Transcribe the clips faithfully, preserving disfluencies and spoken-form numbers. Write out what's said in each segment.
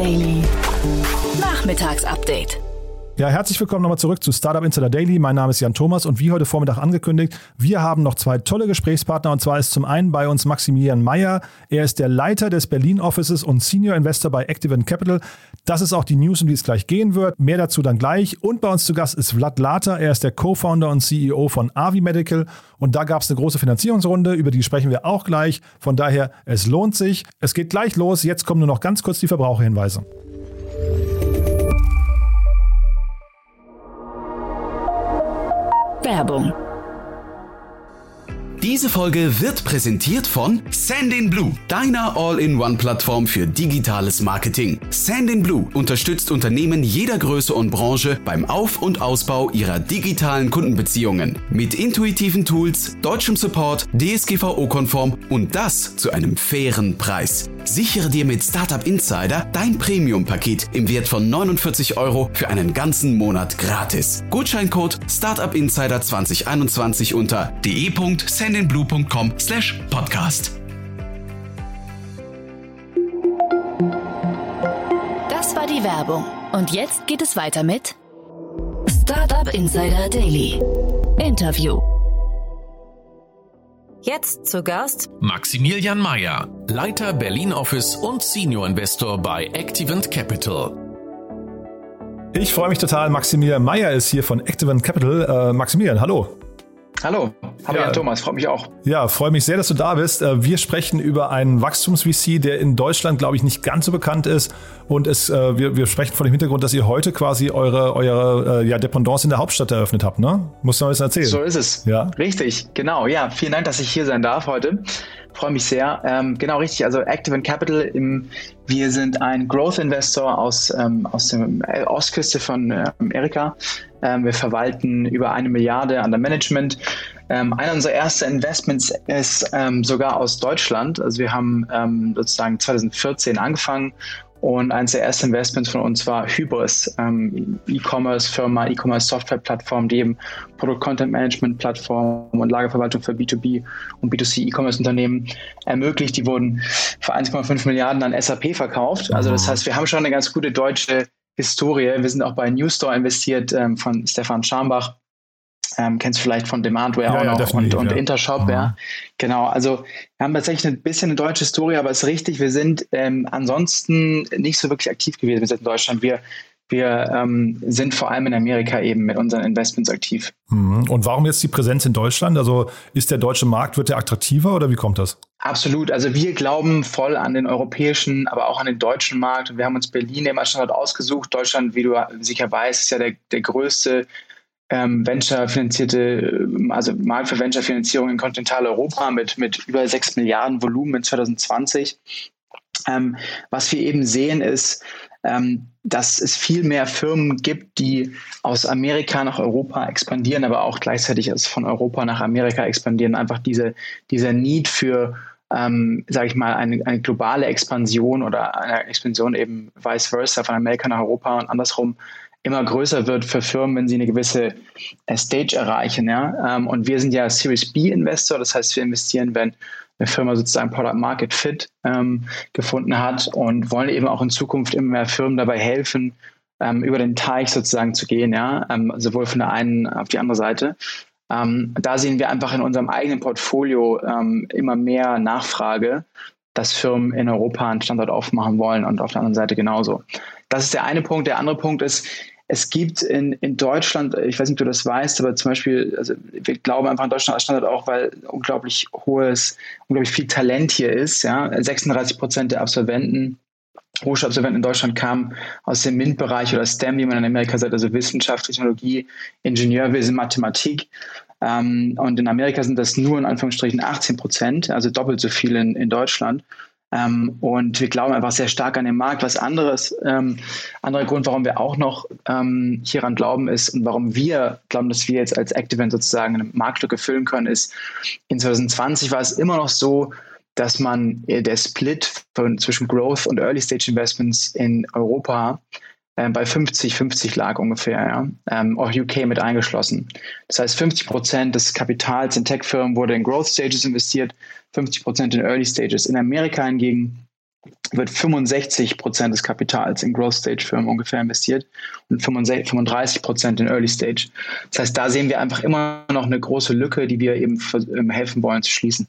Daily. Nachmittagsupdate. Ja, herzlich willkommen nochmal zurück zu Startup Insider Daily. Mein Name ist Jan Thomas und wie heute Vormittag angekündigt, wir haben noch zwei tolle Gesprächspartner und zwar ist zum einen bei uns Maximilian Meyer. Er ist der Leiter des Berlin Offices und Senior Investor bei Activent Capital. Das ist auch die News, um die es gleich gehen wird. Mehr dazu dann gleich. Und bei uns zu Gast ist Vlad Later. Er ist der Co-Founder und C E O von Avi Medical. Und da gab es eine große Finanzierungsrunde, über die sprechen wir auch gleich. Von daher, es lohnt sich. Es geht gleich los. Jetzt kommen nur noch ganz kurz die Verbraucherhinweise. Werbung. Diese Folge wird präsentiert von Sendinblue, deiner All-in-One-Plattform für digitales Marketing. Sendinblue unterstützt Unternehmen jeder Größe und Branche beim Auf- und Ausbau ihrer digitalen Kundenbeziehungen. Mit intuitiven Tools, deutschem Support, D S G V O-konform und das zu einem fairen Preis. Sichere dir mit Startup Insider dein Premium-Paket im Wert von neunundvierzig Euro für einen ganzen Monat gratis. Gutscheincode Startup Insider zwanzig einundzwanzig unter de punkt sendinblue punkt com slash podcast. Das war die Werbung. Und jetzt geht es weiter mit Startup Insider Daily. Interview. Jetzt zu Gast Maximilian Meyer, Leiter Berlin Office und Senior Investor bei Activent Capital. Ich freue mich total. Maximilian Meyer ist hier von Activent Capital. Äh, Maximilian, hallo. Hallo, hallo Ja. Jan Thomas, freut mich auch. Ja, freue mich sehr, dass du da bist. Wir sprechen über einen Wachstums-V C, der in Deutschland, glaube ich, nicht ganz so bekannt ist. Und es, wir, wir sprechen vor dem Hintergrund, dass ihr heute quasi eure, eure ja, Dependance in der Hauptstadt eröffnet habt, ne? Musst du mal was erzählen? So ist es. Ja. Richtig, genau. Ja, vielen Dank, dass ich hier sein darf heute. Freue mich sehr. Ähm, genau, richtig. Also Activent Capital, im, wir sind ein Growth Investor aus, ähm, aus der Ostküste von äh, Amerika. Ähm, wir verwalten über eine Milliarde an der Management. Ähm, einer unserer ersten Investments ist ähm, sogar aus Deutschland. Also wir haben ähm, sozusagen zwanzig vierzehn angefangen. Und eines der ersten Investments von uns war Hybris, ähm, E-Commerce-Firma, E-Commerce-Software-Plattform, die eben Produkt-Content-Management-Plattform und Lagerverwaltung für B zwei B und B zwei C E-Commerce-Unternehmen ermöglicht. Die wurden für eins Komma fünf Milliarden an S A P verkauft. Also das heißt, wir haben schon eine ganz gute deutsche Historie. Wir sind auch bei Newstore investiert ähm, von Stefan Scharmbach. Ähm, kennst du vielleicht von Demandware ja, auch ja, noch und, und ja. Intershop, Mhm. ja. Genau, also wir haben tatsächlich ein bisschen eine deutsche Historie, aber es ist richtig, wir sind ähm, ansonsten nicht so wirklich aktiv gewesen. Wir sind in Deutschland, wir, wir ähm, sind vor allem in Amerika eben mit unseren Investments aktiv. Mhm. Und warum jetzt die Präsenz in Deutschland? Also ist der deutsche Markt, wird der attraktiver oder wie kommt das? Absolut, also wir glauben voll an den europäischen, aber auch an den deutschen Markt. Und wir haben uns Berlin eben als Standort ausgesucht. Deutschland, wie du sicher weißt, ist ja der, der größte Ähm, Venture-finanzierte, also Markt für Venture-Finanzierung in Kontinentaleuropa mit, mit über sechs Milliarden Volumen in zwanzig zwanzig. Ähm, was wir eben sehen ist, ähm, dass es viel mehr Firmen gibt, die aus Amerika nach Europa expandieren, aber auch gleichzeitig aus von Europa nach Amerika expandieren. Einfach diese, dieser Need für, ähm, sage ich mal, eine, eine globale Expansion oder eine Expansion eben vice versa von Amerika nach Europa und andersrum immer größer wird für Firmen, wenn sie eine gewisse äh, Stage erreichen. Ja? Ähm, und wir sind ja Series B-Investor, das heißt, wir investieren, wenn eine Firma sozusagen Product Market Fit ähm, gefunden hat und wollen eben auch in Zukunft immer mehr Firmen dabei helfen, ähm, über den Teich sozusagen zu gehen, ja? ähm, sowohl von der einen auf die andere Seite. Ähm, da sehen wir einfach in unserem eigenen Portfolio ähm, immer mehr Nachfrage, dass Firmen in Europa einen Standort aufmachen wollen und auf der anderen Seite genauso. Das ist der eine Punkt. Der andere Punkt ist, es gibt in, in Deutschland, ich weiß nicht, ob du das weißt, aber zum Beispiel, also wir glauben einfach an Deutschland als Standort auch, weil unglaublich hohes, unglaublich viel Talent hier ist. Ja? sechsunddreißig Prozent der Absolventen, Hochschulabsolventen in Deutschland kamen aus dem MINT-Bereich oder STEM, wie man in Amerika sagt, also Wissenschaft, Technologie, Ingenieurwesen, Mathematik. Ähm, und in Amerika sind das nur in Anführungsstrichen achtzehn Prozent, also doppelt so viel in, in Deutschland. Ähm, und wir glauben einfach sehr stark an den Markt. Was anderes, ähm, anderer Grund, warum wir auch noch ähm, hieran glauben ist und warum wir glauben, dass wir jetzt als Activent sozusagen eine Marktlücke füllen können, ist, in zwanzig zwanzig war es immer noch so, dass man äh, der Split von, zwischen Growth und Early Stage Investments in Europa äh, bei fünfzig fünfzig lag ungefähr, ja, ähm, auch U K mit eingeschlossen. Das heißt, fünfzig Prozent des Kapitals in Tech-Firmen wurde in Growth Stages investiert, fünfzig Prozent in Early Stages. In Amerika hingegen wird fünfundsechzig Prozent des Kapitals in Growth-Stage-Firmen ungefähr investiert und fünfunddreißig Prozent in Early-Stage. Das heißt, da sehen wir einfach immer noch eine große Lücke, die wir eben helfen wollen zu schließen.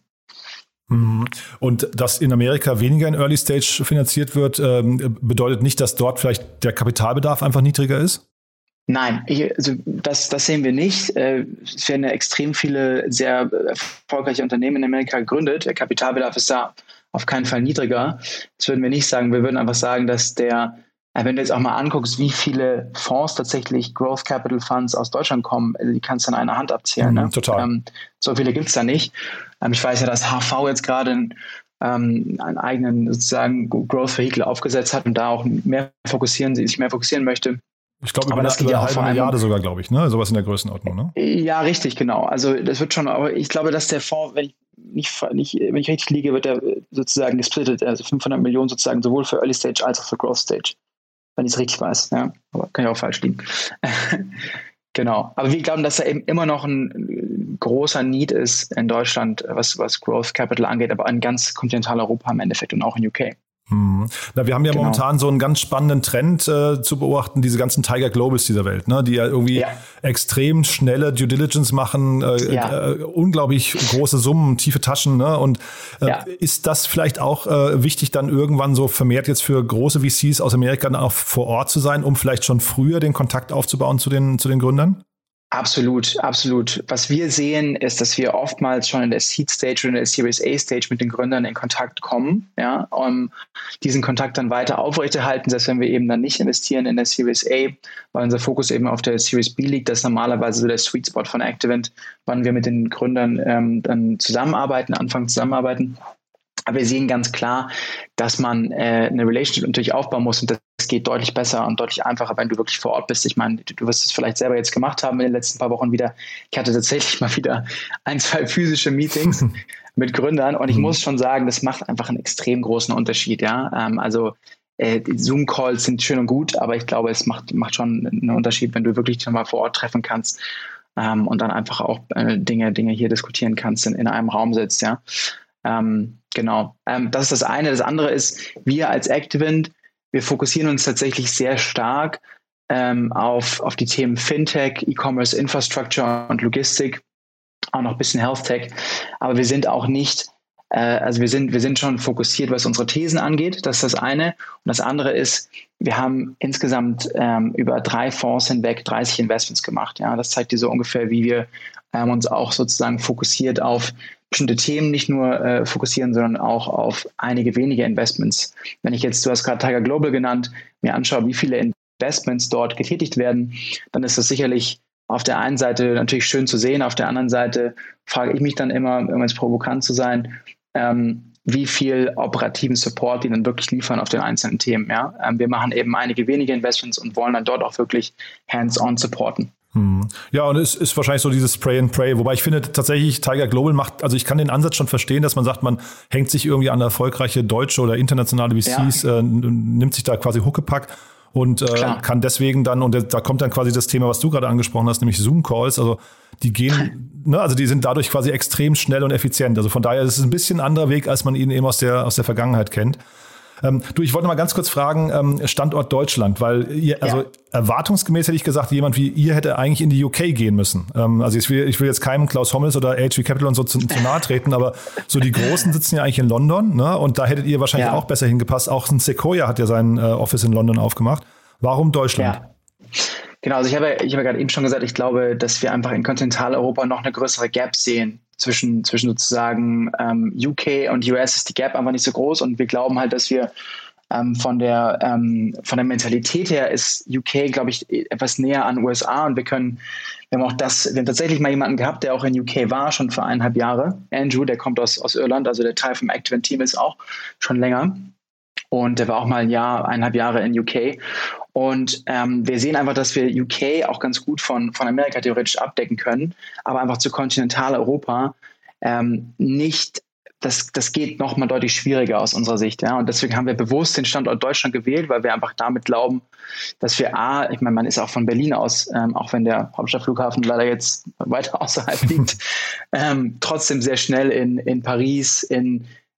Und dass in Amerika weniger in Early Stage finanziert wird, ähm, bedeutet nicht, dass dort vielleicht der Kapitalbedarf einfach niedriger ist? Nein, ich, also das, das sehen wir nicht. Es werden ja extrem viele sehr erfolgreiche Unternehmen in Amerika gegründet. Der Kapitalbedarf ist da auf keinen Fall niedriger. Das würden wir nicht sagen. Wir würden einfach sagen, dass der, wenn du jetzt auch mal anguckst, wie viele Fonds tatsächlich Growth Capital Funds aus Deutschland kommen, die kannst du an einer Hand abzählen. Mhm, ne? Total. Ähm, so viele gibt es da nicht. Ähm, ich weiß ja, dass H V jetzt gerade einen, ähm, einen eigenen sozusagen Growth Vehicle aufgesetzt hat und da auch mehr fokussieren, sich mehr fokussieren möchte. Ich glaube, über, das über ja eine halbe Milliarde sogar, glaube ich, ne? Sowas in der Größenordnung, ne? Ja, richtig, genau. Also das wird schon, aber ich glaube, dass der Fonds, wenn ich nicht, nicht wenn ich richtig liege, wird der sozusagen gesplittet, also fünfhundert Millionen sozusagen sowohl für Early Stage als auch für Growth Stage, wenn ich es richtig weiß. Ja, aber kann ja auch falsch liegen. Genau. Aber wir glauben, dass da eben immer noch ein großer Need ist in Deutschland, was, was Growth Capital angeht, aber in ganz Kontinentaleuropa im Endeffekt und auch in U K. Hm. Na, wir haben ja genau. momentan so einen ganz spannenden Trend äh, zu beobachten, diese ganzen Tiger Globals dieser Welt, ne, die ja irgendwie ja. extrem schnelle Due Diligence machen, äh, ja. äh, unglaublich große Summen, tiefe Taschen, ne? Und äh, ja. ist das vielleicht auch äh, wichtig, dann irgendwann so vermehrt jetzt für große V Cs aus Amerika dann auch vor Ort zu sein, um vielleicht schon früher den Kontakt aufzubauen zu den, zu den Gründern? Absolut, absolut. Was wir sehen, ist, dass wir oftmals schon in der Seed Stage oder in der Series A Stage mit den Gründern in Kontakt kommen, ja, um diesen Kontakt dann weiter aufrechterhalten, selbst wenn wir eben dann nicht investieren in der Series A, weil unser Fokus eben auf der Series B liegt. Das ist normalerweise so der Sweet Spot von Activent, wann wir mit den Gründern ähm, dann zusammenarbeiten, anfangen zusammenarbeiten. Aber wir sehen ganz klar, dass man äh, eine Relationship natürlich aufbauen muss und das geht deutlich besser und deutlich einfacher, wenn du wirklich vor Ort bist. Ich meine, du wirst es vielleicht selber jetzt gemacht haben in den letzten paar Wochen wieder. Ich hatte tatsächlich mal wieder ein, zwei physische Meetings mit Gründern und ich mhm. muss schon sagen, das macht einfach einen extrem großen Unterschied. Ja, ähm, also äh, die Zoom-Calls sind schön und gut, aber ich glaube, es macht, macht schon einen Unterschied, wenn du wirklich mal vor Ort treffen kannst ähm, und dann einfach auch äh, Dinge, Dinge hier diskutieren kannst, in, in einem Raum sitzt, ja. Ähm, genau, ähm, das ist das eine. Das andere ist, wir als Activent, wir fokussieren uns tatsächlich sehr stark ähm, auf, auf die Themen Fintech, E-Commerce, Infrastructure und Logistik, auch noch ein bisschen Health Tech. Aber wir sind auch nicht, äh, also wir sind, wir sind schon fokussiert, was unsere Thesen angeht. Das ist das eine. Und das andere ist, wir haben insgesamt ähm, über drei Fonds hinweg dreißig Investments gemacht. Ja, das zeigt dir so ungefähr, wie wir ähm, uns auch sozusagen fokussiert auf bestimmte Themen nicht nur äh, fokussieren, sondern auch auf einige wenige Investments. Wenn ich jetzt, du hast gerade Tiger Global genannt, mir anschaue, wie viele Investments dort getätigt werden, dann ist das sicherlich auf der einen Seite natürlich schön zu sehen, auf der anderen Seite frage ich mich dann immer, um jetzt provokant zu sein, ähm, wie viel operativen Support die dann wirklich liefern auf den einzelnen Themen. Ja? Ähm, wir machen eben einige wenige Investments und wollen dann dort auch wirklich hands-on supporten. Ja, und es ist wahrscheinlich so dieses Spray and Pray, wobei ich finde tatsächlich, Tiger Global macht, also ich kann den Ansatz schon verstehen, dass man sagt, man hängt sich irgendwie an erfolgreiche deutsche oder internationale V Cs, ja. äh, nimmt sich da quasi Huckepack und äh, kann deswegen dann, und da kommt dann quasi das Thema, was du gerade angesprochen hast, nämlich Zoom-Calls, also die gehen, ne, also die sind dadurch quasi extrem schnell und effizient, also von daher ist es ein bisschen ein anderer Weg, als man ihn eben aus der, aus der Vergangenheit kennt. Ähm, du, ich wollte mal ganz kurz fragen, ähm, Standort Deutschland, weil ihr, also ja. erwartungsgemäß hätte ich gesagt, jemand wie ihr hätte eigentlich in die U K gehen müssen. Ähm, also ich will, ich will jetzt keinem Klaus Hommels oder H V Capital und so zu, zu nahe treten, aber so die Großen sitzen ja eigentlich in London, ne? Und da hättet ihr wahrscheinlich ja. auch besser hingepasst. Auch ein Sequoia hat ja sein äh, Office in London aufgemacht. Warum Deutschland? Ja. Genau, also ich habe, ich habe gerade eben schon gesagt, ich glaube, dass wir einfach in Kontinentaleuropa noch eine größere Gap sehen. Zwischen, zwischen sozusagen ähm, U K und U S ist die Gap einfach nicht so groß und wir glauben halt, dass wir ähm, von der ähm, von der Mentalität her ist U K, glaube ich, etwas näher an U S A und wir können, wir haben auch das, wir haben tatsächlich mal jemanden gehabt, der auch in U K war, schon für eineinhalb Jahre. Andrew, der kommt aus, aus Irland, also der Teil vom Activent-Team ist auch schon länger. Und der war auch mal ein Jahr, eineinhalb Jahre in U K. Und ähm, wir sehen einfach, dass wir U K auch ganz gut von, von Amerika theoretisch abdecken können, aber einfach zu Kontinentaleuropa ähm, nicht, das, das geht nochmal deutlich schwieriger aus unserer Sicht. Ja? Und deswegen haben wir bewusst den Standort Deutschland gewählt, weil wir einfach damit glauben, dass wir A, ich meine, man ist auch von Berlin aus, ähm, auch wenn der Hauptstadtflughafen leider jetzt weiter außerhalb liegt, ähm, trotzdem sehr schnell in, in Paris, in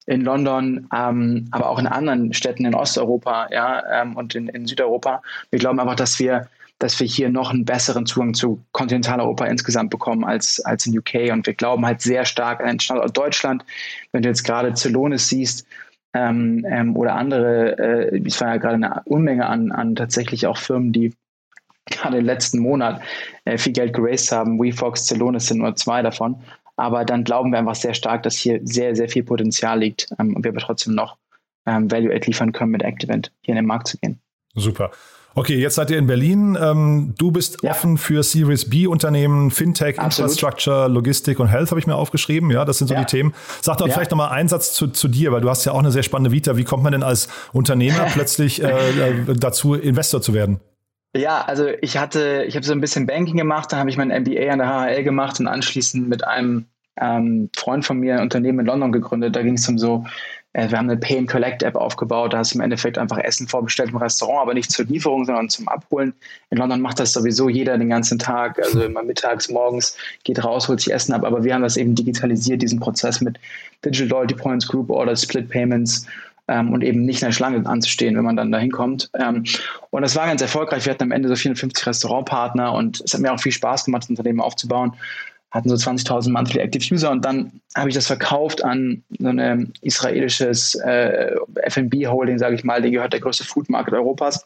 in London, ähm, aber auch in anderen Städten in Osteuropa, ja, ähm, und in, in Südeuropa. Wir glauben einfach, dass wir, dass wir hier noch einen besseren Zugang zu Kontinentaleuropa insgesamt bekommen als, als in U K. Und wir glauben halt sehr stark an den Standort Deutschland. Wenn du jetzt gerade Celonis siehst, ähm, ähm, oder andere, äh, es war ja gerade eine Unmenge an, an tatsächlich auch Firmen, die gerade im letzten Monat äh, viel Geld geraced haben. WeFox, Celonis sind nur zwei davon. Aber dann glauben wir einfach sehr stark, dass hier sehr, sehr viel Potenzial liegt ähm, und wir aber trotzdem noch ähm, Value-Add liefern können, mit Activent hier in den Markt zu gehen. Super. Okay, jetzt seid ihr in Berlin. Ähm, du bist ja. offen für Series B-Unternehmen, Fintech, Absolut. Infrastructure, Logistik und Health habe ich mir aufgeschrieben. Ja, das sind so ja. die Themen. Sag doch ja. vielleicht nochmal einen Satz zu, zu dir, weil du hast ja auch eine sehr spannende Vita. Wie kommt man denn als Unternehmer plötzlich äh, dazu, Investor zu werden? Ja, also ich hatte, ich habe so ein bisschen Banking gemacht, dann habe ich mein M B A an der H H L gemacht und anschließend mit einem ähm, Freund von mir ein Unternehmen in London gegründet. Da ging es um so, äh, wir haben eine Pay-and-Collect-App aufgebaut, da hast du im Endeffekt einfach Essen vorbestellt im Restaurant, aber nicht zur Lieferung, sondern zum Abholen. In London macht das sowieso jeder den ganzen Tag, also immer mittags, morgens, geht raus, holt sich Essen ab, aber wir haben das eben digitalisiert, diesen Prozess mit Digital Loyalty Points, Group Orders, Split Payments, Ähm, und eben nicht in der Schlange anzustehen, wenn man dann da hinkommt. Ähm, und das war ganz erfolgreich. Wir hatten am Ende so vierundfünfzig Restaurantpartner und es hat mir auch viel Spaß gemacht, das Unternehmen aufzubauen. Hatten so zwanzigtausend Monthly Active User und dann habe ich das verkauft an so ein israelisches äh, F and B Holding, sage ich mal, die gehört der größte Food Market Europas.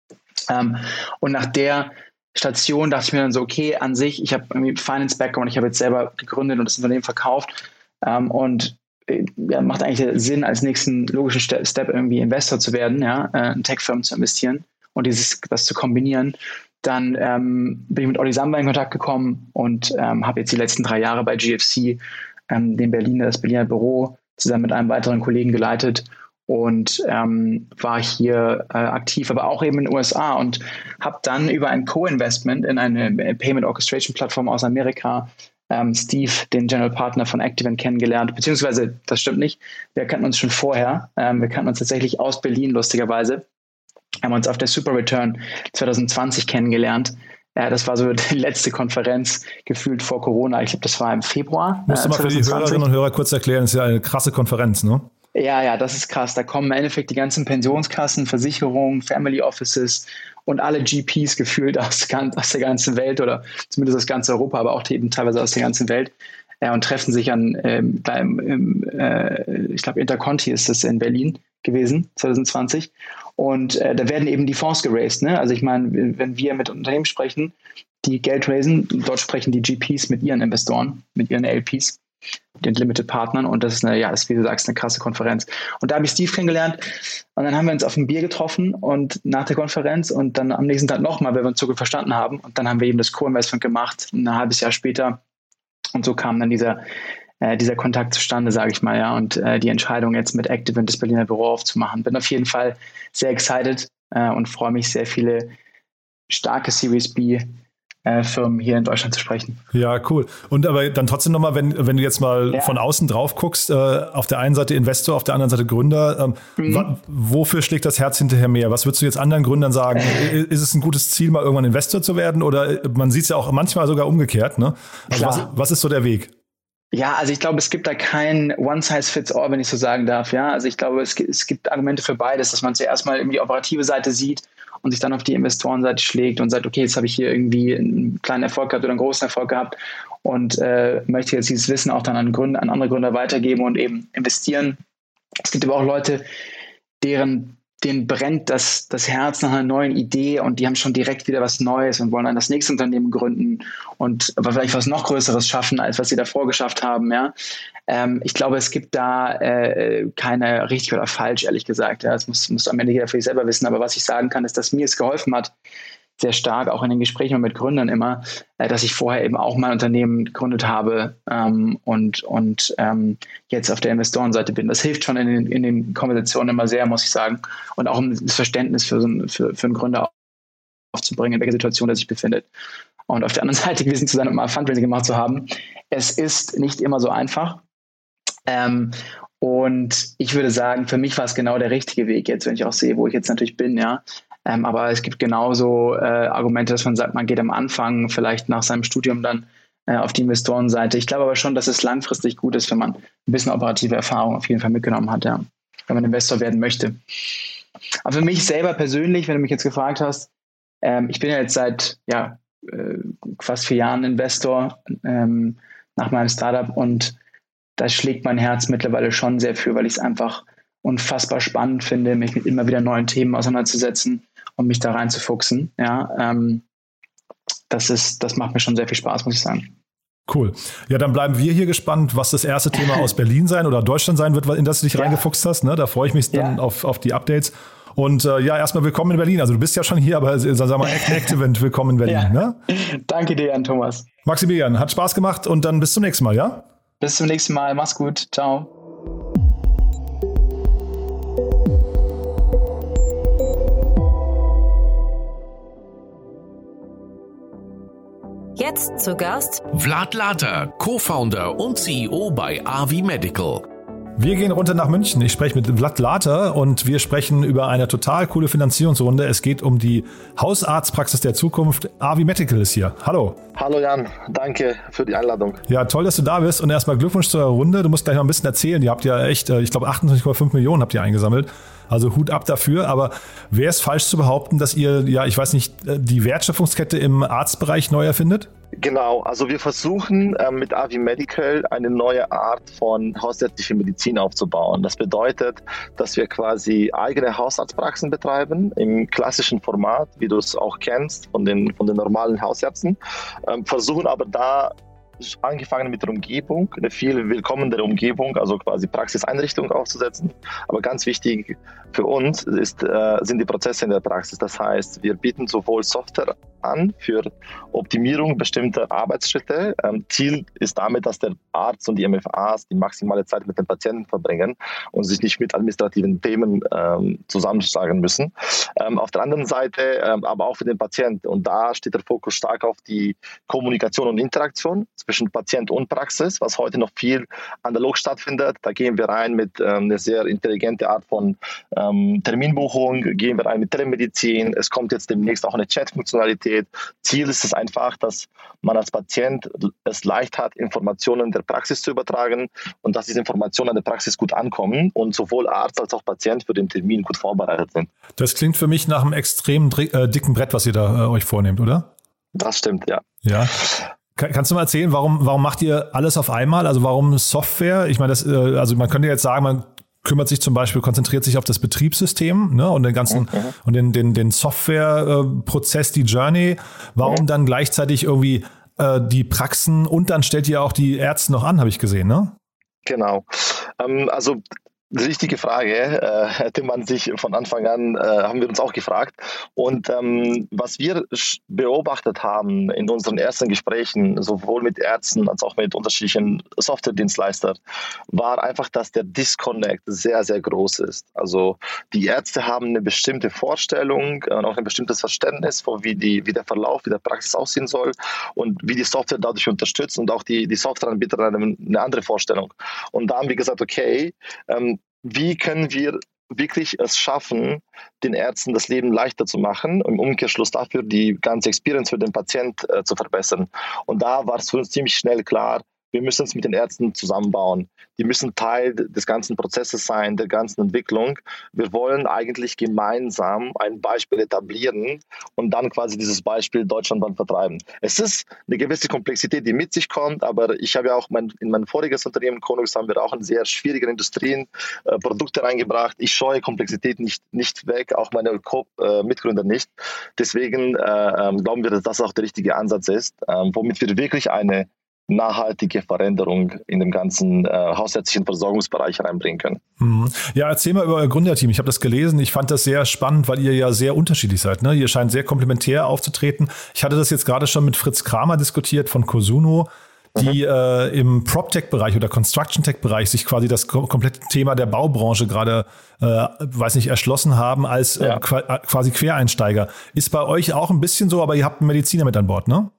Ähm, und nach der Station dachte ich mir dann so, okay, an sich, ich habe irgendwie Finance Background, ich habe jetzt selber gegründet und das Unternehmen verkauft ähm, und ja, macht eigentlich Sinn, als nächsten logischen Step irgendwie Investor zu werden, ja, in Tech-Firmen zu investieren und dieses, das zu kombinieren. Dann ähm, bin ich mit Olli Samba in Kontakt gekommen und ähm, habe jetzt die letzten drei Jahre bei G F C ähm, den Berliner, das Berliner Büro zusammen mit einem weiteren Kollegen geleitet und ähm, war hier äh, aktiv, aber auch eben in den U S A und habe dann über ein Co-Investment in eine Payment Orchestration Plattform aus Amerika Ähm, Steve, den General Partner von Activent, kennengelernt, beziehungsweise, das stimmt nicht, wir kannten uns schon vorher, ähm, wir kannten uns tatsächlich aus Berlin, lustigerweise, haben uns auf der Super Return zwanzig zwanzig kennengelernt. Äh, das war so die letzte Konferenz, gefühlt vor Corona, ich glaube, das war im Februar. Musst du mal für die Hörerinnen und Hörer kurz erklären, das ist ja eine krasse Konferenz, ne? Ja, ja, das ist krass. Da kommen im Endeffekt die ganzen Pensionskassen, Versicherungen, Family Offices und alle G Ps gefühlt aus, aus der ganzen Welt oder zumindest aus ganz Europa, aber auch eben teilweise aus der ganzen Welt äh, und treffen sich an, ähm, beim, im, äh, ich glaube, Interconti ist das in Berlin gewesen, zwanzig zwanzig. Und äh, da werden eben die Fonds geraced. Ne? Also ich meine, wenn wir mit Unternehmen sprechen, die Geld raisen, dort sprechen die G Ps mit ihren Investoren, mit ihren L Ps. Den Limited-Partnern und das ist eine, ja, das ist, wie du sagst, eine krasse Konferenz. Und da habe ich Steve kennengelernt und dann haben wir uns auf ein Bier getroffen und nach der Konferenz und dann am nächsten Tag nochmal, weil wir uns so gut verstanden haben und dann haben wir eben das Co-Investment gemacht, ein halbes Jahr später und so kam dann dieser, äh, dieser Kontakt zustande, sage ich mal, ja, und äh, die Entscheidung jetzt mit Activent das Berliner Büro aufzumachen. Bin auf jeden Fall sehr excited äh, und freue mich, sehr viele starke Series B Firmen hier in Deutschland zu sprechen. Ja, cool. Und aber dann trotzdem nochmal, wenn, wenn du jetzt mal ja. von außen drauf guckst, äh, auf der einen Seite Investor, auf der anderen Seite Gründer, ähm, mhm. wa- wofür schlägt das Herz hinterher mehr? Was würdest du jetzt anderen Gründern sagen? Ist es ein gutes Ziel, mal irgendwann Investor zu werden? Oder man sieht es ja auch manchmal sogar umgekehrt, ne? Also was, was ist so der Weg? Ja, also ich glaube, es gibt da kein One-Size-Fits-All, wenn ich so sagen darf. Ja, also ich glaube, es gibt, es gibt Argumente für beides, dass man zuerst mal irgendwie die operative Seite sieht und sich dann auf die Investorenseite schlägt und sagt, okay, jetzt habe ich hier irgendwie einen kleinen Erfolg gehabt oder einen großen Erfolg gehabt und äh, möchte jetzt dieses Wissen auch dann an, Gründer, an andere Gründer weitergeben und eben investieren. Es gibt aber auch Leute, deren denen brennt das, das Herz nach einer neuen Idee und die haben schon direkt wieder was Neues und wollen dann das nächste Unternehmen gründen und aber vielleicht was noch Größeres schaffen, als was sie davor geschafft haben. Ja? Ähm, ich glaube, es gibt da äh, keine richtig oder falsch, ehrlich gesagt. Ja? Das muss, muss am Ende jeder für sich selber wissen. Aber was ich sagen kann, ist, dass mir es geholfen hat, sehr stark, auch in den Gesprächen mit Gründern immer, äh, dass ich vorher eben auch mein Unternehmen gegründet habe ähm, und, und ähm, jetzt auf der Investorenseite bin. Das hilft schon in den, in den Konversationen immer sehr, muss ich sagen. Und auch um das Verständnis für, so ein, für, für einen Gründer aufzubringen, in welcher Situation er sich befindet. Und auf der anderen Seite gewesen zu sein und mal Fundraising gemacht zu haben. Es ist nicht immer so einfach. Ähm, und ich würde sagen, für mich war es genau der richtige Weg jetzt, wenn ich auch sehe, wo ich jetzt natürlich bin, ja. Ähm, aber es gibt genauso äh, Argumente, dass man sagt, man geht am Anfang vielleicht nach seinem Studium dann äh, auf die Investorenseite. Ich glaube aber schon, dass es langfristig gut ist, wenn man ein bisschen operative Erfahrung auf jeden Fall mitgenommen hat, ja, wenn man Investor werden möchte. Aber für mich selber persönlich, wenn du mich jetzt gefragt hast, ähm, ich bin ja jetzt seit ja, äh, fast vier Jahren Investor ähm, nach meinem Startup und da schlägt mein Herz mittlerweile schon sehr für, weil ich es einfach unfassbar spannend finde, mich mit immer wieder neuen Themen auseinanderzusetzen und mich da reinzufuchsen. Ja, ähm, das ist, das macht mir schon sehr viel Spaß, muss ich sagen. Cool. Ja, dann bleiben wir hier gespannt, was das erste Thema aus Berlin sein oder Deutschland sein wird, in das du dich ja. reingefuchst hast. Ne? Da freue ich mich dann ja. auf, auf die Updates. Und äh, ja, erstmal willkommen in Berlin. Also du bist ja schon hier, aber sagen wir mal, Activent, willkommen in Berlin. Ja. Ne? Danke dir, Jan Thomas. Maximilian, hat Spaß gemacht und dann bis zum nächsten Mal, ja? Bis zum nächsten Mal. Mach's gut. Ciao. Jetzt zu Gast Vlad Later, Co-Founder und C E O bei Avi Medical. Wir gehen runter nach München. Ich spreche mit Vlad Later und wir sprechen über eine total coole Finanzierungsrunde. Es geht um die Hausarztpraxis der Zukunft. Avi Medical ist hier. Hallo. Hallo Jan, danke für die Einladung. Ja, toll, dass du da bist und erstmal Glückwunsch zur Runde. Du musst gleich mal ein bisschen erzählen. Ihr habt ja echt, ich glaube achtundzwanzig Komma fünf Millionen habt ihr eingesammelt. Also Hut ab dafür. Aber wäre es falsch zu behaupten, dass ihr, ja, ich weiß nicht, die Wertschöpfungskette im Arztbereich neu erfindet? Genau, also wir versuchen äh, mit Avi Medical eine neue Art von hausärztlicher Medizin aufzubauen. Das bedeutet, dass wir quasi eigene Hausarztpraxen betreiben, im klassischen Format, wie du es auch kennst, von den, von den normalen Hausärzten, ähm, versuchen aber da angefangen mit der Umgebung, eine viel willkommendere Umgebung, also quasi Praxiseinrichtung aufzusetzen. Aber ganz wichtig für uns ist, äh, sind die Prozesse in der Praxis. Das heißt, wir bieten sowohl Software an für Optimierung bestimmter Arbeitsschritte. Ähm, Ziel ist damit, dass der Arzt und die M F As die maximale Zeit mit den Patienten verbringen und sich nicht mit administrativen Themen ähm, zusammenschlagen müssen. Ähm, auf der anderen Seite ähm, aber auch für den Patienten. Und da steht der Fokus stark auf die Kommunikation und Interaktion zwischen Patient und Praxis, was heute noch viel analog stattfindet. Da gehen wir rein mit ähm, einer sehr intelligenten Art von ähm, Terminbuchung, gehen wir rein mit Telemedizin. Es kommt jetzt demnächst auch eine Chat-Funktionalität. Ziel ist es einfach, dass man als Patient es leicht hat, Informationen der Praxis zu übertragen und dass diese Informationen an der Praxis gut ankommen und sowohl Arzt als auch Patient für den Termin gut vorbereitet sind. Das klingt für mich nach einem extrem äh, dicken Brett, was ihr da äh, euch vornehmt, oder? Das stimmt, ja. Ja. Kannst du mal erzählen, warum, warum macht ihr alles auf einmal? Also warum Software? Ich meine, das, also man könnte jetzt sagen, man kümmert sich zum Beispiel, konzentriert sich auf das Betriebssystem, ne, und den ganzen mhm. und den, den, den Softwareprozess, die Journey. Warum mhm. dann gleichzeitig irgendwie äh, die Praxen und dann stellt ihr auch die Ärzte noch an, habe ich gesehen, ne? Genau. Ähm, also richtige Frage, äh, hätte man sich von Anfang an, äh, haben wir uns auch gefragt. Und ähm, was wir beobachtet haben in unseren ersten Gesprächen, sowohl mit Ärzten als auch mit unterschiedlichen Software-Dienstleistern, war einfach, dass der Disconnect sehr, sehr groß ist. Also die Ärzte haben eine bestimmte Vorstellung und auch ein bestimmtes Verständnis von wie, die, wie der Verlauf, wie der Praxis aussehen soll und wie die Software dadurch unterstützt und auch die, die Softwareanbieter eine, eine andere Vorstellung. Und da haben wir gesagt, okay, ähm, wie können wir wirklich es schaffen, den Ärzten das Leben leichter zu machen, im Umkehrschluss dafür die ganze Experience für den Patient äh, zu verbessern. Und da war es für uns ziemlich schnell klar, wir müssen es mit den Ärzten zusammenbauen. Die müssen Teil des ganzen Prozesses sein, der ganzen Entwicklung. Wir wollen eigentlich gemeinsam ein Beispiel etablieren und dann quasi dieses Beispiel deutschlandweit vertreiben. Es ist eine gewisse Komplexität, die mit sich kommt, aber ich habe ja auch mein, in mein voriges Unternehmen, Konux, haben wir auch in sehr schwierigen Industrien äh, Produkte reingebracht. Ich scheue Komplexität nicht, nicht weg, auch meine Co- äh, Mitgründer nicht. Deswegen äh, äh, glauben wir, dass das auch der richtige Ansatz ist, äh, womit wir wirklich eine nachhaltige Veränderung in dem ganzen äh, hausärztlichen Versorgungsbereich reinbringen können. Ja, erzähl mal über euer Gründerteam. Ich habe das gelesen. Ich fand das sehr spannend, weil ihr ja sehr unterschiedlich seid. Ne? Ihr scheint sehr komplementär aufzutreten. Ich hatte das jetzt gerade schon mit Fritz Kramer diskutiert von Cosuno, die mhm. äh, im PropTech-Bereich oder Construction-Tech-Bereich sich quasi das kom- komplette Thema der Baubranche gerade, äh, weiß nicht, erschlossen haben als äh, ja. qu- quasi Quereinsteiger. Ist bei euch auch ein bisschen so, aber ihr habt einen Mediziner mit an Bord, ne?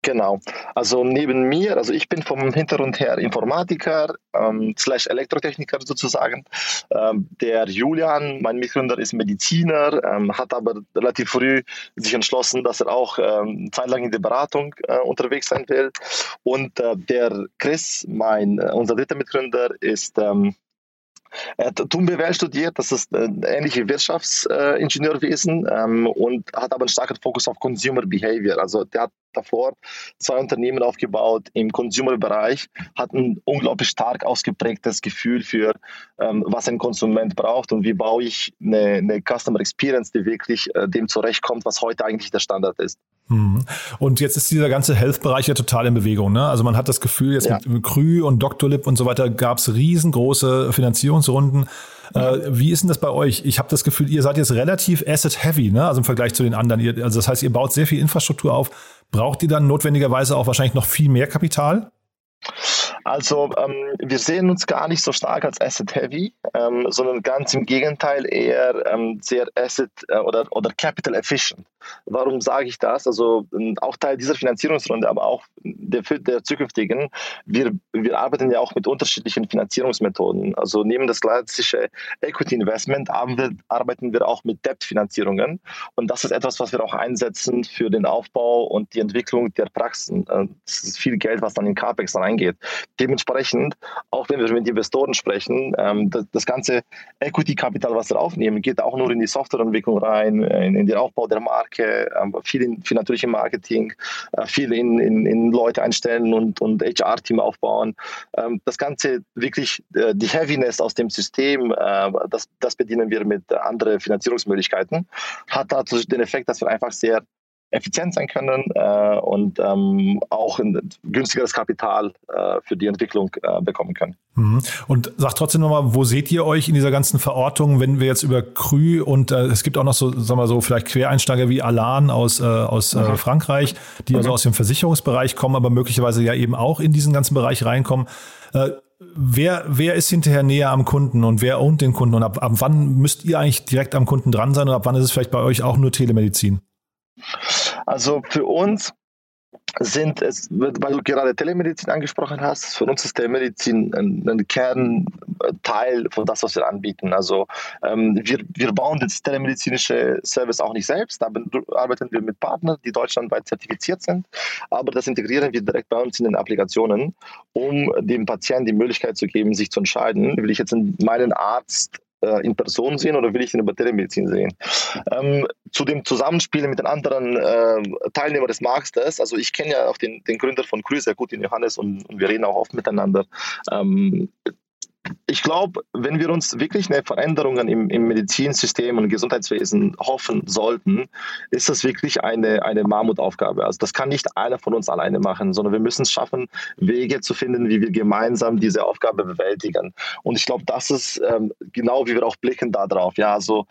Genau. Also neben mir, also ich bin vom Hintergrund her Informatiker, ähm, slash Elektrotechniker sozusagen. Ähm, der Julian, mein Mitgründer, ist Mediziner, ähm, hat aber relativ früh sich entschlossen, dass er auch ähm, zeitlang in der Beratung äh, unterwegs sein will. Und äh, der Chris, mein, äh, unser dritter Mitgründer, ist ähm, Er hat T U M B W L studiert, das ist äh, ähnlich wie Wirtschaftsingenieurwesen äh, ähm, und hat aber einen starken Fokus auf Consumer Behavior. Also der hat davor zwei Unternehmen aufgebaut im Consumer-Bereich, hat ein unglaublich stark ausgeprägtes Gefühl für, ähm, was ein Konsument braucht und wie baue ich eine, eine Customer Experience, die wirklich äh, dem zurechtkommt, was heute eigentlich der Standard ist. Und jetzt ist dieser ganze Health-Bereich ja total in Bewegung, ne? Also man hat das Gefühl, jetzt ja. mit Krü und Doctolib und so weiter gab es riesengroße Finanzierungsrunden. Mhm. Äh, wie ist denn das bei euch? Ich habe das Gefühl, ihr seid jetzt relativ asset-heavy, ne? Also im Vergleich zu den anderen. Ihr, also das heißt, ihr baut sehr viel Infrastruktur auf. Braucht ihr dann notwendigerweise auch wahrscheinlich noch viel mehr Kapital? Also ähm, wir sehen uns gar nicht so stark als Asset-Heavy, ähm, sondern ganz im Gegenteil eher ähm, sehr Asset- äh, oder, oder Capital-Efficient. Warum sage ich das? Also ähm, auch Teil dieser Finanzierungsrunde, aber auch der, der zukünftigen. Wir, wir arbeiten ja auch mit unterschiedlichen Finanzierungsmethoden. Also neben das klassische Equity-Investment arbeiten wir auch mit Debt-Finanzierungen. Und das ist etwas, was wir auch einsetzen für den Aufbau und die Entwicklung der Praxen. Das ist viel Geld, was dann in CapEx reingeht. Dementsprechend, auch wenn wir mit Investoren sprechen, ähm, das, das ganze Equity-Kapital, was wir aufnehmen, geht auch nur in die Softwareentwicklung rein, in, in den Aufbau der Marke, ähm, viel, in, viel natürlich im Marketing, äh, viel in, in, in Leute einstellen und, und H R-Team aufbauen. Ähm, das Ganze wirklich, äh, die Heaviness aus dem System, äh, das, das bedienen wir mit anderen Finanzierungsmöglichkeiten. Hat dazu den Effekt, dass wir einfach sehr effizient sein können äh, und ähm, auch ein günstigeres Kapital äh, für die Entwicklung äh, bekommen können. Mhm. Und sagt trotzdem nochmal, wo seht ihr euch in dieser ganzen Verortung, wenn wir jetzt über Krü und äh, es gibt auch noch so, sagen wir so, vielleicht Quereinsteiger wie Alan aus, äh, aus mhm. äh, Frankreich, die mhm. also aus dem Versicherungsbereich kommen, aber möglicherweise ja eben auch in diesen ganzen Bereich reinkommen. Äh, Wer, wer ist hinterher näher am Kunden und wer ownt den Kunden und ab, ab wann müsst ihr eigentlich direkt am Kunden dran sein und ab wann ist es vielleicht bei euch auch nur Telemedizin? Also für uns sind es, weil du gerade Telemedizin angesprochen hast, für uns ist Telemedizin ein, ein Kernteil von das, was wir anbieten. Also ähm, wir, wir bauen das telemedizinische Service auch nicht selbst, da arbeiten wir mit Partnern, die deutschlandweit zertifiziert sind, aber das integrieren wir direkt bei uns in den Applikationen, um dem Patienten die Möglichkeit zu geben, sich zu entscheiden, will ich jetzt meinen Arzt in Person sehen oder will ich ihn über Telemedizin sehen? Ähm, zu dem Zusammenspiel mit den anderen äh, Teilnehmern des Marktes, also ich kenne ja auch den, den Gründer von Krü sehr gut, den Johannes, und, und wir reden auch oft miteinander. Ähm, ich glaube, wenn wir uns wirklich eine Veränderung im, im Medizinsystem und Gesundheitswesen hoffen sollten, ist das wirklich eine, eine Mammutaufgabe. Also das kann nicht einer von uns alleine machen, sondern wir müssen es schaffen, Wege zu finden, wie wir gemeinsam diese Aufgabe bewältigen. Und ich glaube, das ist ähm, genau, wie wir auch blicken da drauf. Ja, also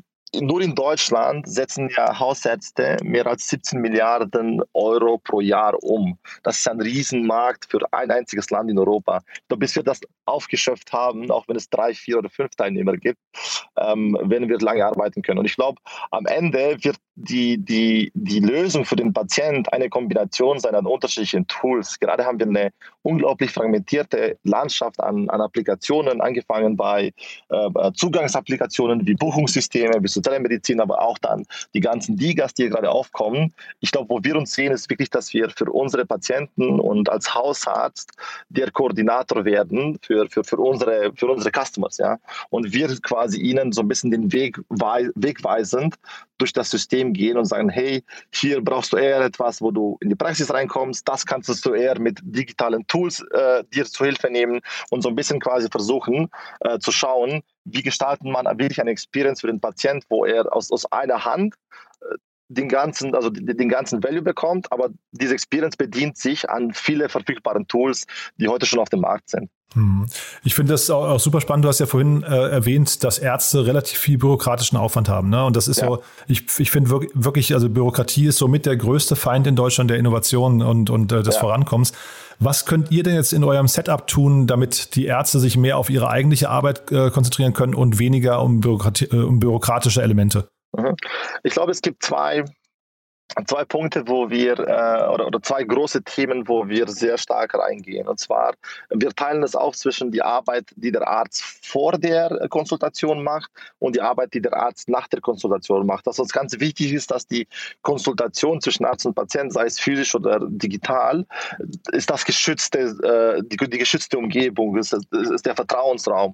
nur in Deutschland setzen ja Hausärzte mehr als siebzehn Milliarden Euro pro Jahr um. Das ist ein Riesenmarkt für ein einziges Land in Europa. Doch bis wir das aufgeschöpft haben, auch wenn es drei, vier oder fünf Teilnehmer gibt, ähm, werden wir lange arbeiten können. Und ich glaube, am Ende wird die, die, die Lösung für den Patient eine Kombination sein an unterschiedlichen Tools. Gerade haben wir eine unglaublich fragmentierte Landschaft an, an Applikationen, angefangen bei äh, Zugangsapplikationen wie Buchungssysteme, bis zur Telemedizin, aber auch dann die ganzen Digas, die hier gerade aufkommen. Ich glaube, wo wir uns sehen, ist wirklich, dass wir für unsere Patienten und als Hausarzt der Koordinator werden für, für, für, unsere, für unsere Customers. Ja? Und wir quasi ihnen so ein bisschen den Weg wei- wegweisend durch das System gehen und sagen, hey, hier brauchst du eher etwas, wo du in die Praxis reinkommst, das kannst du eher mit digitalen Tools äh, dir zu Hilfe nehmen und so ein bisschen quasi versuchen äh, zu schauen, wie gestaltet man wirklich eine Experience für den Patient, wo er aus, aus einer Hand äh, den ganzen, also den, den ganzen Value bekommt, aber diese Experience bedient sich an viele verfügbaren Tools, die heute schon auf dem Markt sind. Ich finde das auch, auch super spannend. Du hast ja vorhin äh, erwähnt, dass Ärzte relativ viel bürokratischen Aufwand haben. Ne? Und das ist ja. so, ich, ich finde wirklich, also Bürokratie ist somit der größte Feind in Deutschland der Innovation und, und äh, des ja. Vorankommens. Was könnt ihr denn jetzt in eurem Setup tun, damit die Ärzte sich mehr auf ihre eigentliche Arbeit äh, konzentrieren können und weniger um, Bürokratie, äh, um bürokratische Elemente? Ich glaube, es gibt zwei zwei Punkte, wo wir, äh, oder, oder zwei große Themen, wo wir sehr stark reingehen. Und zwar, wir teilen es auf zwischen die Arbeit, die der Arzt vor der Konsultation macht und die Arbeit, die der Arzt nach der Konsultation macht. Was uns ganz wichtig ist, dass die Konsultation zwischen Arzt und Patient, sei es physisch oder digital, ist das geschützte, äh, die, die geschützte Umgebung, ist, ist der Vertrauensraum.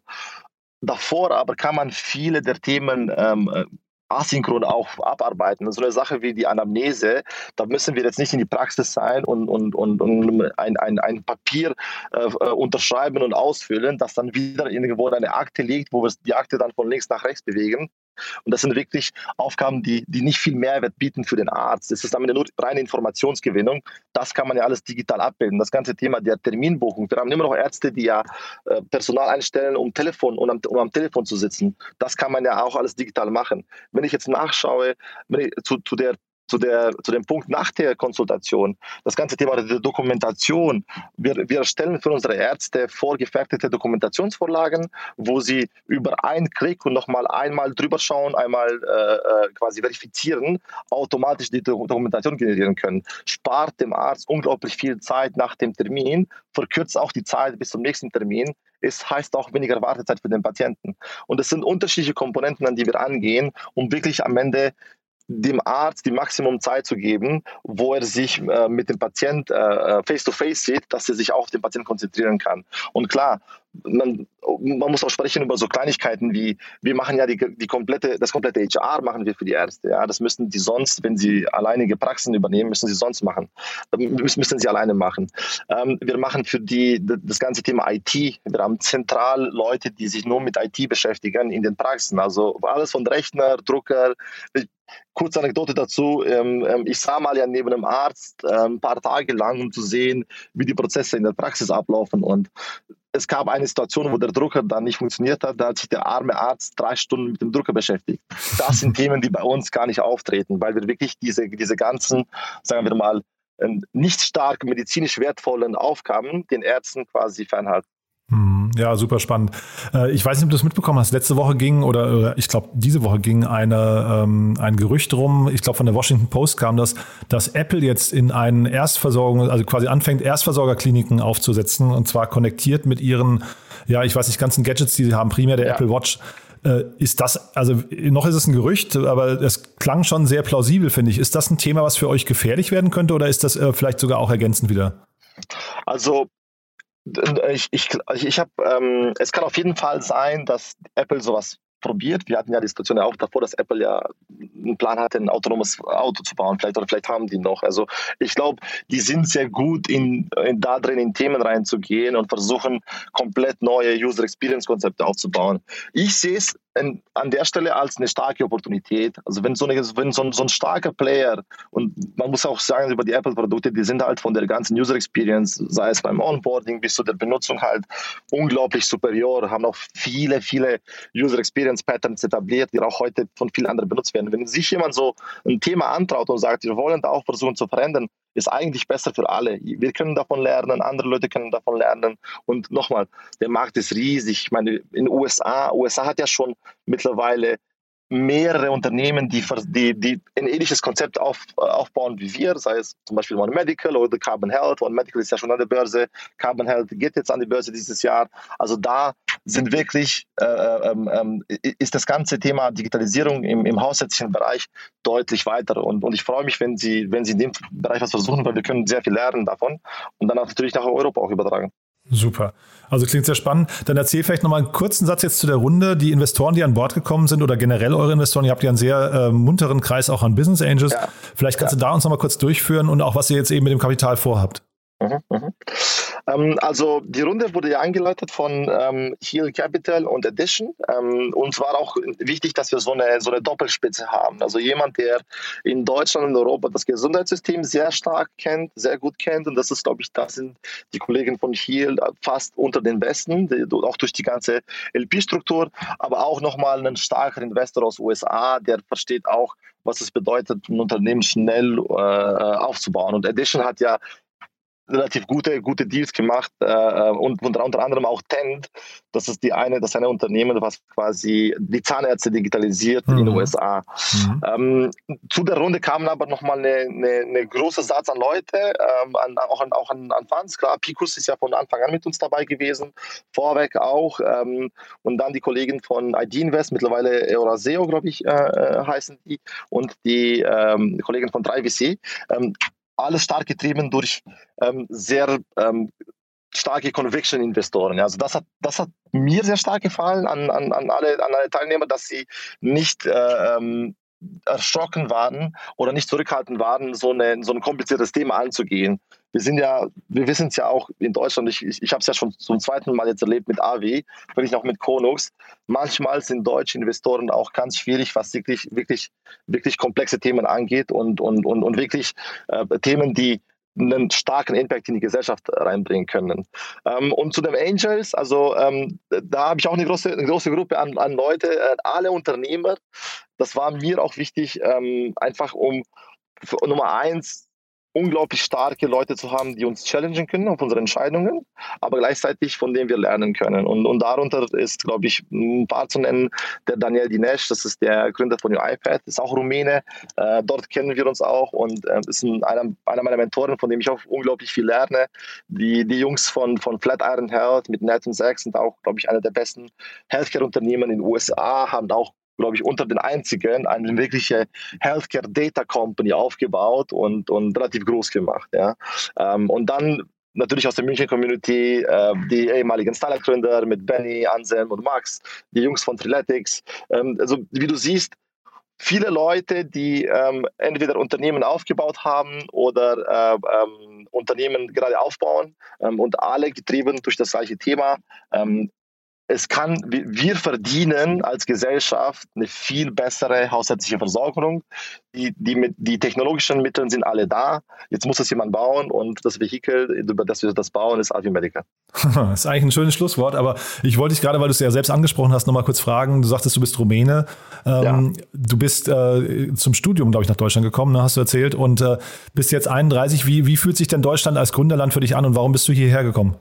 Davor aber kann man viele der Themen ähm, asynchron auch abarbeiten. So eine Sache wie die Anamnese, da müssen wir jetzt nicht in die Praxis sein und, und, und, und ein, ein, ein Papier äh, unterschreiben und ausfüllen, das dann wieder irgendwo in eine Akte liegt, wo wir die Akte dann von links nach rechts bewegen. Und das sind wirklich Aufgaben, die, die nicht viel Mehrwert bieten für den Arzt. Es ist am Ende nur reine Informationsgewinnung. Das kann man ja alles digital abbilden. Das ganze Thema der Terminbuchung. Wir haben immer noch Ärzte, die ja äh, Personal einstellen, um Telefon, um am, um am Telefon zu sitzen. Das kann man ja auch alles digital machen. Wenn ich jetzt nachschaue, wenn ich zu, zu der Zu, der, zu dem Punkt nach der Konsultation, das ganze Thema der Dokumentation. Wir, wir erstellen für unsere Ärzte vorgefertigte Dokumentationsvorlagen, wo sie über einen Klick und nochmal einmal drüber schauen, einmal äh, quasi verifizieren, automatisch die Dokumentation generieren können. Spart dem Arzt unglaublich viel Zeit nach dem Termin, verkürzt auch die Zeit bis zum nächsten Termin. Es heißt auch weniger Wartezeit für den Patienten. Und es sind unterschiedliche Komponenten, an die wir angehen, um wirklich am Ende dem Arzt die Maximum Zeit zu geben, wo er sich äh, mit dem Patient äh, face-to-face sieht, dass er sich auf den Patienten konzentrieren kann. Und klar, man, man muss auch sprechen über so Kleinigkeiten wie, wir machen ja die, die komplette, das komplette H R machen wir für die Ärzte. Ja? Das müssen die sonst, wenn sie alleinige Praxen übernehmen, müssen sie sonst machen. Müssen, müssen sie alleine machen. Ähm, wir machen für die das ganze Thema I T. Wir haben zentral Leute, die sich nur mit I T beschäftigen in den Praxen. Also alles von Rechner, Drucker. Kurze Anekdote dazu. Ich sah mal ja neben einem Arzt ein paar Tage lang, um zu sehen, wie die Prozesse in der Praxis ablaufen. Und es gab eine Situation, wo der Drucker dann nicht funktioniert hat. Da hat sich der arme Arzt drei Stunden mit dem Drucker beschäftigt. Das sind Themen, die bei uns gar nicht auftreten, weil wir wirklich diese, diese ganzen, sagen wir mal, nicht stark medizinisch wertvollen Aufgaben den Ärzten quasi fernhalten. Ja, super spannend. Ich weiß nicht, ob du es mitbekommen hast. Letzte Woche ging, oder ich glaube, diese Woche ging eine, ähm, ein Gerücht rum, ich glaube, von der Washington Post kam das, dass Apple jetzt in einen Erstversorgung, also quasi anfängt, Erstversorgerkliniken aufzusetzen, und zwar konnektiert mit ihren, ja, ich weiß nicht, ganzen Gadgets, die sie haben, primär der ja. Apple Watch. Äh, ist das, also noch ist es ein Gerücht, aber es klang schon sehr plausibel, finde ich. Ist das ein Thema, was für euch gefährlich werden könnte, oder ist das äh, vielleicht sogar auch ergänzend wieder? Also, Ich, ich, ich habe, ähm, es kann auf jeden Fall sein, dass Apple sowas probiert. Wir hatten ja die Situation ja auch davor, dass Apple ja einen Plan hatte, ein autonomes Auto zu bauen, vielleicht oder vielleicht haben die noch. Also ich glaube, die sind sehr gut in, in da drin in Themen reinzugehen und versuchen komplett neue User Experience Konzepte aufzubauen. Ich sehe es in, an der Stelle als eine starke Opportunität. Also wenn so, eine, wenn so, ein, so ein starker Player, und man muss auch sagen über die Apple-Produkte, die sind halt von der ganzen User Experience, sei es beim Onboarding bis zu der Benutzung halt unglaublich superior, haben auch viele, viele User Experience Patterns etabliert, die auch heute von vielen anderen benutzt werden. Wenn sich jemand so ein Thema antraut und sagt, wir wollen da auch versuchen zu verändern, ist eigentlich besser für alle. Wir können davon lernen, andere Leute können davon lernen. Und nochmal, der Markt ist riesig. Ich meine, in den U S A, U S A hat ja schon mittlerweile mehrere Unternehmen, die, die, die ein ähnliches Konzept auf, aufbauen wie wir, sei es zum Beispiel One Medical oder Carbon Health. One Medical ist ja schon an der Börse, Carbon Health geht jetzt an die Börse dieses Jahr. Also da sind wirklich, äh, ähm, ist das ganze Thema Digitalisierung im, im hausärztlichen Bereich deutlich weiter. Und, und ich freue mich, wenn Sie, wenn Sie in dem Bereich was versuchen, weil wir können sehr viel lernen davon und dann auch natürlich nach Europa auch übertragen. Super. Also klingt sehr spannend. Dann erzähl vielleicht nochmal einen kurzen Satz jetzt zu der Runde. Die Investoren, die an Bord gekommen sind, oder generell eure Investoren, ihr habt ja einen sehr äh, munteren Kreis auch an Business Angels. Ja. Vielleicht kannst ja. du da uns nochmal kurz durchführen und auch, was ihr jetzt eben mit dem Kapital vorhabt. Mhm, mhm. Ähm, also die Runde wurde ja eingeleitet von ähm, Heal Capital und Addition. Ähm, uns war auch wichtig, dass wir so eine, so eine Doppelspitze haben. Also jemand, der in Deutschland und Europa das Gesundheitssystem sehr stark kennt, sehr gut kennt. Und das ist, glaube ich, das sind die Kollegen von Heal fast unter den Besten, die, auch durch die ganze L P-Struktur. Aber auch nochmal einen starken Investor aus U S A, der versteht auch, was es bedeutet, ein Unternehmen schnell äh, aufzubauen. Und Addition hat ja relativ gute, gute Deals gemacht äh, und unter, unter anderem auch Tend. Das ist die eine, das eine Unternehmen, was quasi die Zahnärzte digitalisiert mhm. in den U S A. Mhm. Ähm, zu der Runde kamen aber nochmal eine, eine, eine große Satz an Leute, ähm, an, auch, an, auch an, an Funds. Klar, Picus ist ja von Anfang an mit uns dabei gewesen, Vorweg auch. Ähm, und dann die Kollegen von I D Invest, mittlerweile Euraseo, glaube ich, äh, heißen die, und die ähm, Kollegen von drei V C. Ähm, alles stark getrieben durch ähm, sehr ähm, starke Conviction-Investoren. Also das hat, das hat mir sehr stark gefallen an, an, an, alle, an alle Teilnehmer, dass sie nicht äh, ähm, erschrocken waren oder nicht zurückhaltend waren, so, eine, so ein kompliziertes Thema anzugehen. Wir sind ja, wir wissen es ja auch in Deutschland, ich, ich, ich habe es ja schon zum zweiten Mal jetzt erlebt mit A W, wirklich auch mit Konux. Manchmal sind deutsche Investoren auch ganz schwierig, was wirklich, wirklich, wirklich komplexe Themen angeht und, und, und, und wirklich äh, Themen, die einen starken Impact in die Gesellschaft reinbringen können. Ähm, und zu den Angels, also ähm, da habe ich auch eine große, eine große Gruppe an, an Leute, äh, alle Unternehmer. Das war mir auch wichtig, ähm, einfach um Nummer eins unglaublich starke Leute zu haben, die uns challengen können auf unsere Entscheidungen, aber gleichzeitig von denen wir lernen können. Und, und darunter ist, glaube ich, ein paar zu nennen, der Daniel Dinesh, das ist der Gründer von iPad, ist auch Rumäne, äh, dort kennen wir uns auch und äh, ist ein, einer, einer meiner Mentoren, von dem ich auch unglaublich viel lerne. Die, die Jungs von, von Flatiron Health mit Nat und Zach sind auch, glaube ich, einer der besten Healthcare-Unternehmen in den U S A, haben auch, glaube ich, unter den einzigen eine wirkliche Healthcare Data Company aufgebaut und, und relativ groß gemacht. Ja. Ähm, und dann natürlich aus der München Community äh, die ehemaligen Startup-Gründer mit Benny, Anselm und Max, die Jungs von Triletics. Ähm, also wie du siehst, viele Leute, die ähm, entweder Unternehmen aufgebaut haben oder äh, ähm, Unternehmen gerade aufbauen ähm, und alle getrieben durch das gleiche Thema. Ähm, Es kann, wir verdienen als Gesellschaft eine viel bessere hausärztliche Versorgung. Die, die, mit, die technologischen Mittel sind alle da. Jetzt muss es jemand bauen und das Vehikel, über das wir das bauen, ist Avi Medical. Das ist eigentlich ein schönes Schlusswort, aber ich wollte dich gerade, weil du es ja selbst angesprochen hast, nochmal kurz fragen. Du sagtest, du bist Rumäne. Ähm, ja. Du bist äh, zum Studium, glaube ich, nach Deutschland gekommen, ne, hast du erzählt, und äh, bist jetzt einunddreißig. Wie, wie fühlt sich denn Deutschland als Gründerland für dich an und warum bist du hierher gekommen?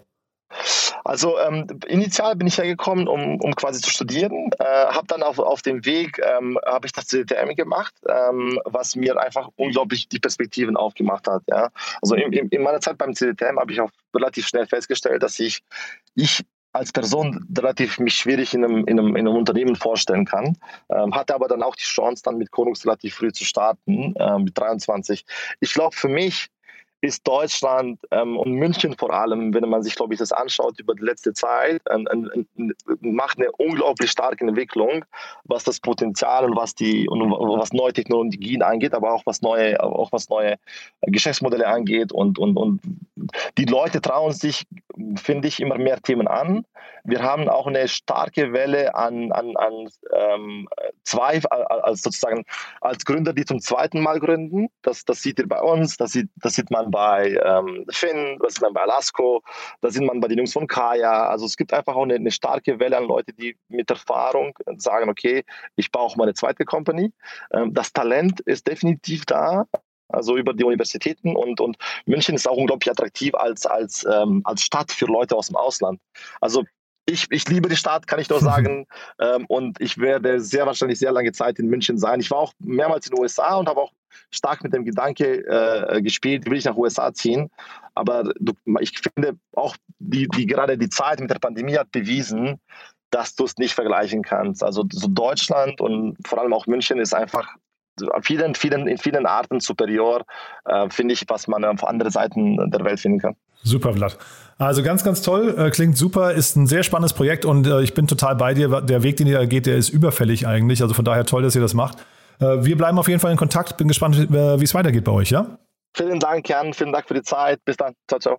Also ähm, initial bin ich hergekommen, um, um quasi zu studieren, äh, habe dann auf, auf dem Weg, ähm, habe ich das C D T M gemacht, ähm, was mir einfach unglaublich die Perspektiven aufgemacht hat. Ja? Also in, in, in meiner Zeit beim C D T M habe ich auch relativ schnell festgestellt, dass ich, ich als Person relativ mich schwierig in einem, in einem, in einem Unternehmen vorstellen kann, ähm, hatte aber dann auch die Chance, dann mit Konux relativ früh zu starten, äh, mit dreiundzwanzig. Ich glaube, für mich ist Deutschland ähm, und München vor allem, wenn man sich, glaube ich, das anschaut über die letzte Zeit, ein, ein, ein, macht eine unglaublich starke Entwicklung, was das Potenzial und was die und was neue Technologien angeht, aber auch was neue, auch was neue Geschäftsmodelle angeht und und und die Leute trauen sich, finde ich, immer mehr Themen an. Wir haben auch eine starke Welle an an an ähm, zwei als sozusagen als Gründer, die zum zweiten Mal gründen. Das das sieht ihr bei uns, das sieht das sieht man bei ähm, Finn, das sieht man bei Alasco, da sieht man bei den Jungs von Kaya. Also es gibt einfach auch eine, eine starke Welle an Leute, die mit Erfahrung sagen, okay, ich baue auch meine zweite Company. Ähm, das Talent ist definitiv da. Also über die Universitäten und, und München ist auch unglaublich attraktiv als, als, ähm, als Stadt für Leute aus dem Ausland. Also ich, ich liebe die Stadt, kann ich nur sagen. ähm, und ich werde sehr wahrscheinlich sehr lange Zeit in München sein. Ich war auch mehrmals in den U S A und habe auch stark mit dem Gedanke äh, gespielt, will ich nach U S A ziehen. Aber du, ich finde auch, die, die, gerade die Zeit mit der Pandemie hat bewiesen, dass du es nicht vergleichen kannst. Also so Deutschland und vor allem auch München ist einfach vielen, vielen, in vielen Arten superior, äh, finde ich, was man auf andere Seiten der Welt finden kann. Super, Vlad. Also ganz, ganz toll, äh, klingt super, ist ein sehr spannendes Projekt und äh, ich bin total bei dir. Der Weg, den ihr da geht, der ist überfällig eigentlich. Also von daher toll, dass ihr das macht. Äh, wir bleiben auf jeden Fall in Kontakt. Bin gespannt, äh, wie es weitergeht bei euch, ja? Vielen Dank, Jan. Vielen Dank für die Zeit. Bis dann. Ciao, ciao.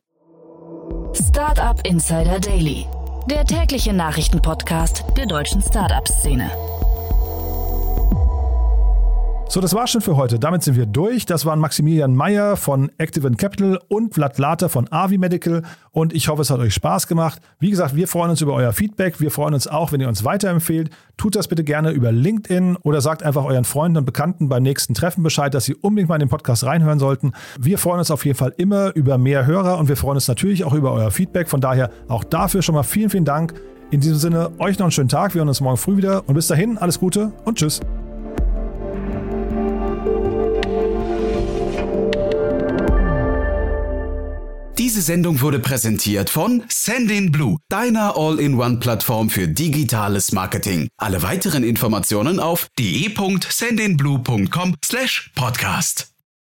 Startup Insider Daily, der tägliche Nachrichtenpodcast der deutschen Startup-Szene. So, das war's schon für heute. Damit sind wir durch. Das waren Maximilian Meyer von Activent Capital und Vlad Later von Avi Medical. Und ich hoffe, es hat euch Spaß gemacht. Wie gesagt, wir freuen uns über euer Feedback. Wir freuen uns auch, wenn ihr uns weiterempfehlt. Tut das bitte gerne über LinkedIn oder sagt einfach euren Freunden und Bekannten beim nächsten Treffen Bescheid, dass sie unbedingt mal in den Podcast reinhören sollten. Wir freuen uns auf jeden Fall immer über mehr Hörer und wir freuen uns natürlich auch über euer Feedback. Von daher auch dafür schon mal vielen, vielen Dank. In diesem Sinne, euch noch einen schönen Tag. Wir hören uns morgen früh wieder. Und bis dahin, alles Gute und tschüss. Diese Sendung wurde präsentiert von Sendinblue, deiner All-in-One-Plattform für digitales Marketing. Alle weiteren Informationen auf de punkt sendinblue punkt com slash podcast.